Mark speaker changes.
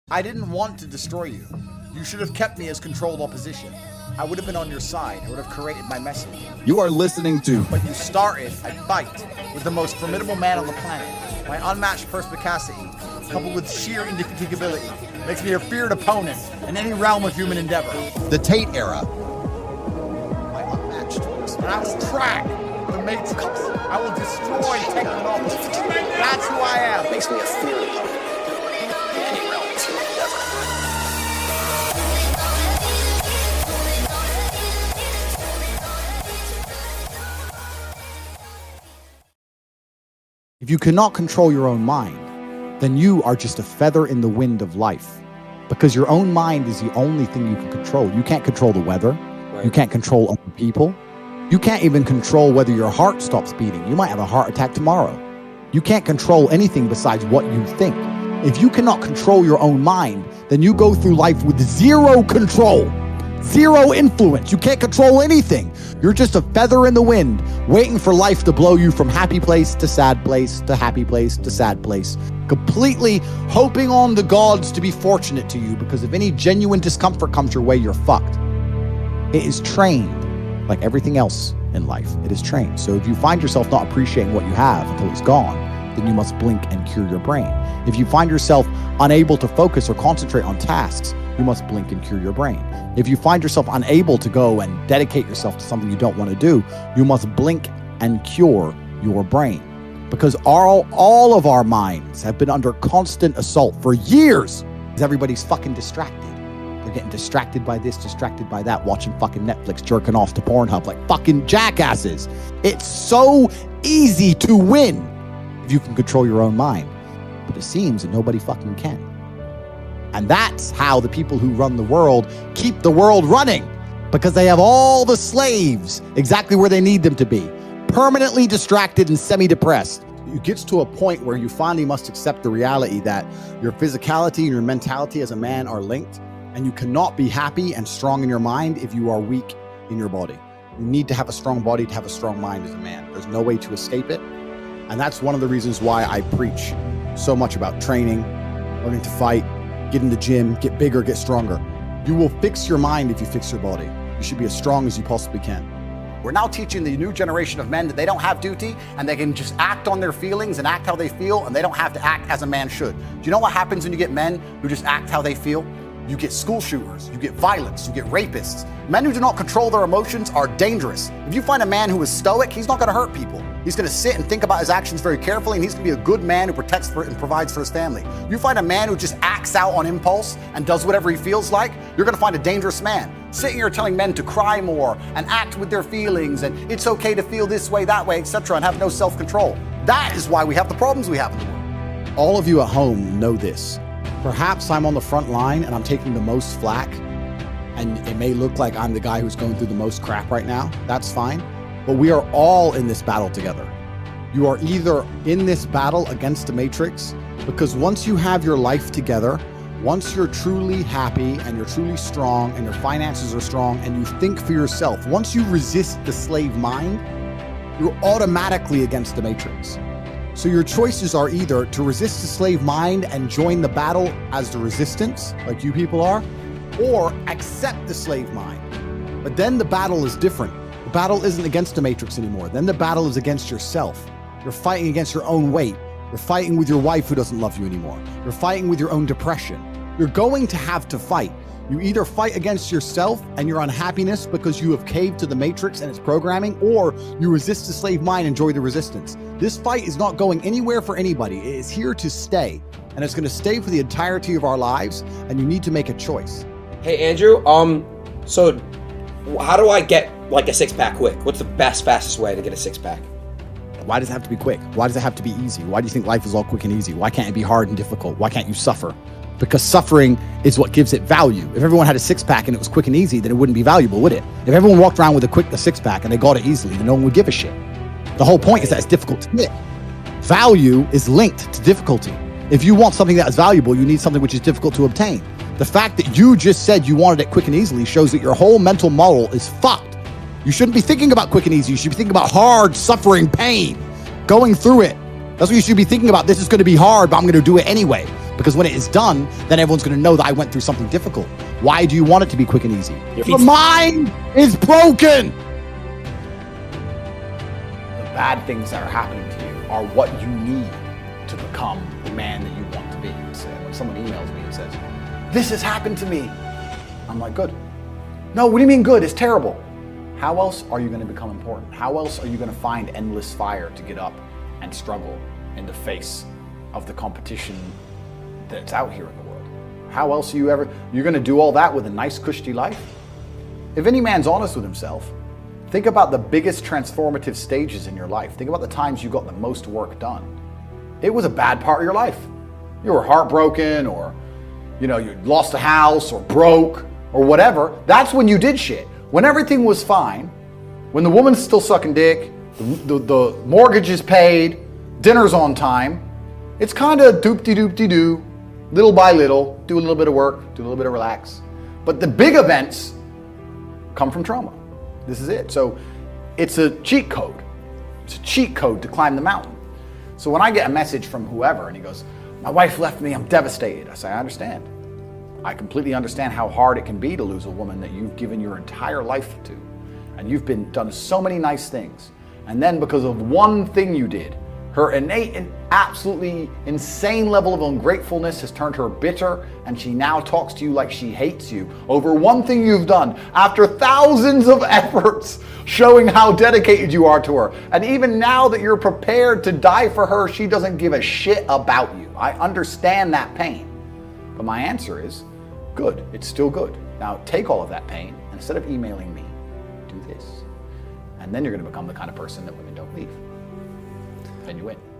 Speaker 1: I didn't want to destroy you. You should have kept me as controlled opposition. I would have been on your side. I would have created my message.
Speaker 2: You are listening to...
Speaker 1: But you started a fight with the most formidable man on the planet. My unmatched perspicacity, coupled with sheer indefatigability, makes me a feared opponent in any realm of human endeavor.
Speaker 2: The Tate era.
Speaker 1: My unmatched force. And I will track the Matrix. I will destroy technology. That's who I am.
Speaker 3: Makes me a feared opponent in any realm of human endeavor.
Speaker 4: If you cannot control your own mind, then you are just a feather in the wind of life, because your own mind is the only thing you can control. You can't control the weather. Right. You can't control other people. You can't even control whether your heart stops beating. You might have a heart attack tomorrow. You can't control anything besides what you think. If you cannot control your own mind, then you go through life with zero control, zero influence. You can't control anything. You're just a feather in the wind, waiting for life to blow you from happy place to sad place to happy place to sad place, completely hoping on the gods to be fortunate to you, because if any genuine discomfort comes your way, you're fucked. It is trained like everything else in life. It is trained. So if you find yourself not appreciating what you have until it's gone, then you must blink and cure your brain. If you find yourself unable to focus or concentrate on tasks, you must blink and cure your brain. If you find yourself unable to go and dedicate yourself to something you don't want to do, you must blink and cure your brain. Because all of our minds have been under constant assault for years. Everybody's fucking distracted. They're getting distracted by this, distracted by that, watching fucking Netflix, jerking off to Pornhub like fucking jackasses. It's so easy to win if you can control your own mind. But it seems that nobody fucking can. And that's how the people who run the world keep the world running, because they have all the slaves exactly where they need them to be, permanently distracted and semi-depressed. It gets to a point where you finally must accept the reality that your physicality and your mentality as a man are linked, and you cannot be happy and strong in your mind if you are weak in your body. You need to have a strong body to have a strong mind as a man. There's no way to escape it. And that's one of the reasons why I preach so much about training, learning to fight, get in the gym, get bigger, get stronger. You will fix your mind if you fix your body. You should be as strong as you possibly can. We're now teaching the new generation of men that they don't have duty and they can just act on their feelings and act how they feel, and they don't have to act as a man should. Do you know what happens when you get men who just act how they feel? You get school shooters, you get violence, you get rapists. Men who do not control their emotions are dangerous. If you find a man who is stoic, he's not going to hurt people. He's going to sit and think about his actions very carefully, and he's going to be a good man who protects and provides for his family. You find a man who just acts out on impulse and does whatever he feels like, you're going to find a dangerous man. Sitting here telling men to cry more and act with their feelings and it's okay to feel this way, that way, etc., and have no self-control. That is why we have the problems we have in the world. All of you at home know this. Perhaps I'm on the front line and I'm taking the most flack, and it may look like I'm the guy who's going through the most crap right now. That's fine. But we are all in this battle together. You are either in this battle against the Matrix, because once you have your life together, once you're truly happy and you're truly strong and your finances are strong and you think for yourself, once you resist the slave mind, you're automatically against the Matrix. So your choices are either to resist the slave mind and join the battle as the resistance, like you people are, or accept the slave mind. But then the battle is different. The battle isn't against the Matrix anymore. Then the battle is against yourself. You're fighting against your own weight. You're fighting with your wife who doesn't love you anymore. You're fighting with your own depression. You're going to have to fight. You either fight against yourself and your unhappiness because you have caved to the Matrix and its programming, or you resist the slave mind and enjoy the resistance. This fight is not going anywhere for anybody. It is here to stay, and it's going to stay for the entirety of our lives, and you need to make a choice.
Speaker 5: Hey, Andrew, so how do I get like a six-pack quick? What's the fastest way to get a six-pack?
Speaker 4: Why does it have to be quick? Why does it have to be easy? Why do you think life is all quick and easy? Why can't it be hard and difficult? Why can't you suffer? Because suffering is what gives it value. If everyone had a six-pack and it was quick and easy, then it wouldn't be valuable, would it? If everyone walked around with a six-pack and they got it easily, then no one would give a shit. The whole point is that it's difficult to get. Value is linked to difficulty. If you want something that is valuable, you need something which is difficult to obtain. The fact that you just said you wanted it quick and easily shows that your whole mental model is fucked. You shouldn't be thinking about quick and easy. You should be thinking about hard, suffering, pain, going through it. That's what you should be thinking about. This is going to be hard, but I'm going to do it anyway. Because when it is done, then everyone's going to know that I went through something difficult. Why do you want it to be quick and easy? Your mind is broken. The bad things that are happening to you are what you need to become the man that you want to be. So when someone emails me and says, "This has happened to me," I'm like, good. No, what do you mean good? It's terrible. How else are you going to become important? How else are you going to find endless fire to get up and struggle in the face of the competition that's out here in the world? How else are you're going to do all that with a nice, cushy life? If any man's honest with himself, think about the biggest transformative stages in your life. Think about the times you got the most work done. It was a bad part of your life. You were heartbroken, or you lost a house, or broke, or whatever. That's when you did shit. When everything was fine, when the woman's still sucking dick, the mortgage is paid, dinner's on time, it's kind of doop-de-doop-de-doo, little by little, do a little bit of work, do a little bit of relax. But the big events come from trauma. This is it. So it's a cheat code. It's a cheat code to climb the mountain. So when I get a message from whoever and he goes, "My wife left me, I'm devastated," I say, I understand. I completely understand how hard it can be to lose a woman that you've given your entire life to. And you've done so many nice things. And then because of one thing you did, her innate and absolutely insane level of ungratefulness has turned her bitter, and she now talks to you like she hates you over one thing you've done after thousands of efforts showing how dedicated you are to her. And even now that you're prepared to die for her, she doesn't give a shit about you. I understand that pain. But my answer is, good, it's still good. Now take all of that pain, and instead of emailing me, do this. And then you're going to become the kind of person that women don't leave. Then you win.